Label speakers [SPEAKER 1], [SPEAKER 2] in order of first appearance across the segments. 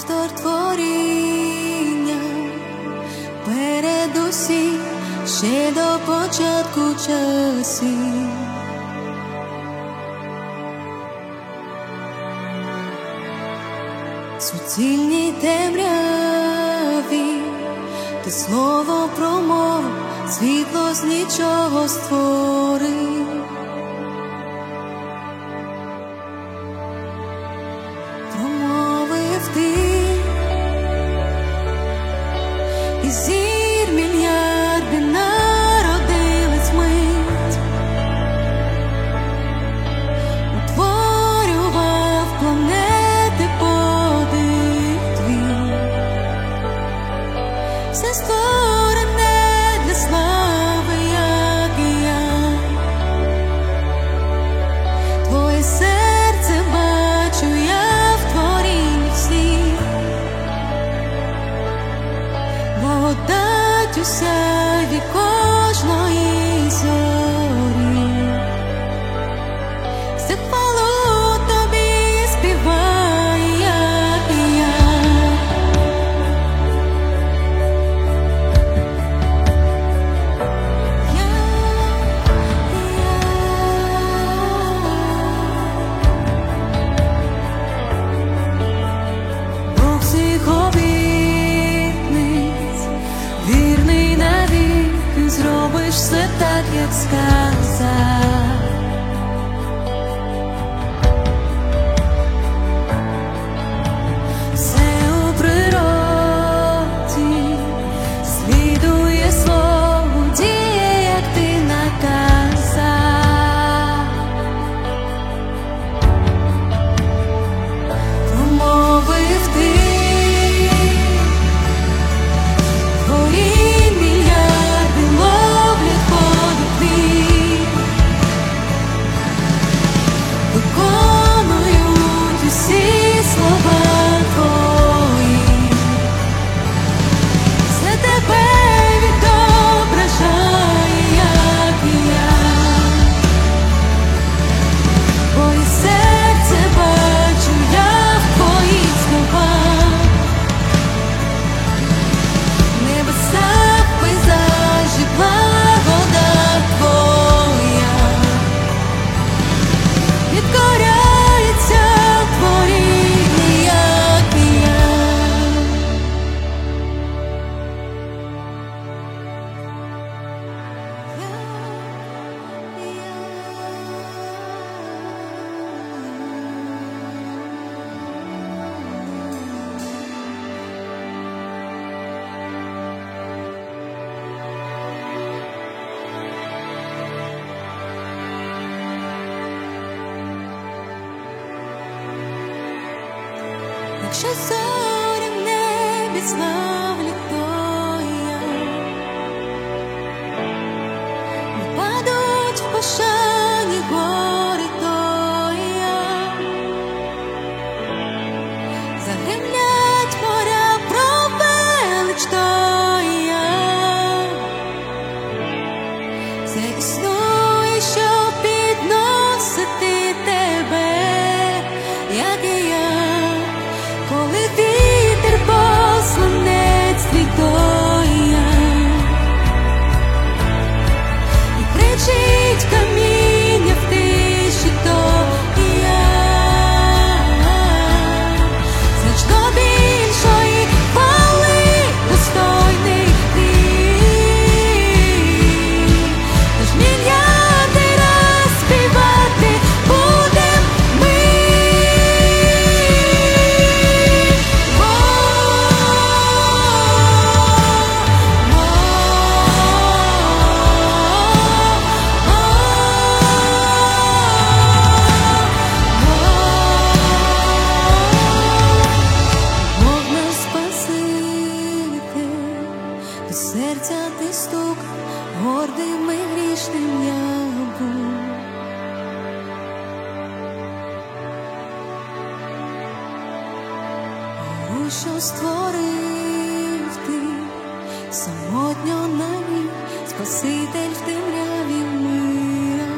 [SPEAKER 1] Пастор творіння, передусім ще до початку часів. Суцільній темряві ти слово промов, світло з нічого створив. Промовив ти, і зір мільярди народились мить, утворював планети подих твій. Все створене для слави, як і я. Твоє серце бачу я в творінні всіх. Благодать усяє кожної зорі. Все хвалу тобі співає, як і я. Бог всіх обітниць, вірний навіки, зробиш все так, як сказав. Все у природі слідує слову, діє, як ти наказав. Промовив ти, твої мільярди ловлять подих твій, виконують усі слова твої. Все тебе відображає, як і я. Твоє серце бачу я в твоїх словах. Небеса в пейзажі, благодать твоя. Відкоряється творіння, як і я. Якщо зорі в небі славлять, то я. Впадуть в пошані гори, то я. Загремлять моря про велич, то я. Все існує, щоб підносити тебе, як і я. Коли вітер посланець твій, то я. І кричить каміння в тиші, то я. Значно більшої хвали достойний ти. Тож мільярди раз співати будем ми. Бог наш Спаситель, до серця ти стук, гордим і грішним я був. Гору, що створив ти, самотньо на ній, Спаситель в темряві мира.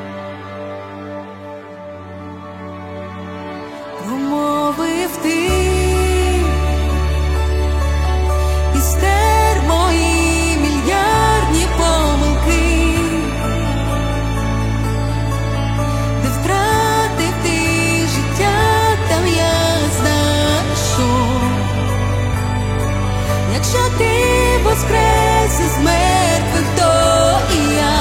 [SPEAKER 1] Промовив ти, воскрес із мертвих, то і я.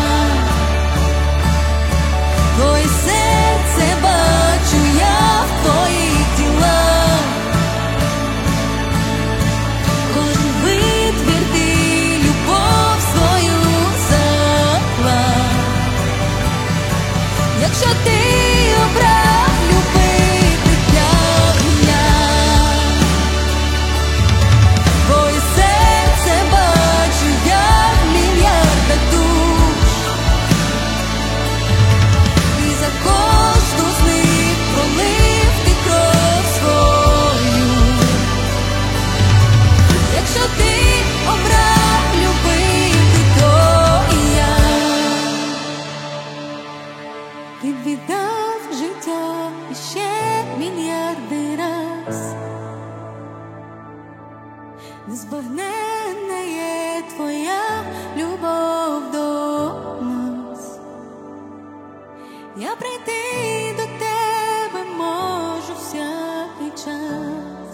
[SPEAKER 1] Твоє серце бачу я в твоїх ділах. Кожен витвір ти любов свою заклав. Якщо ти обрав любити для мене, твоє серце бачу я в мільярдах душ. І за кожну з них пролив ти кров свою. Якщо ти обрав любити, то і я. Ти віддав життя іще мільярди раз. Незбагненна є твоя любов до нас. Я прийти до тебе можу всякий час.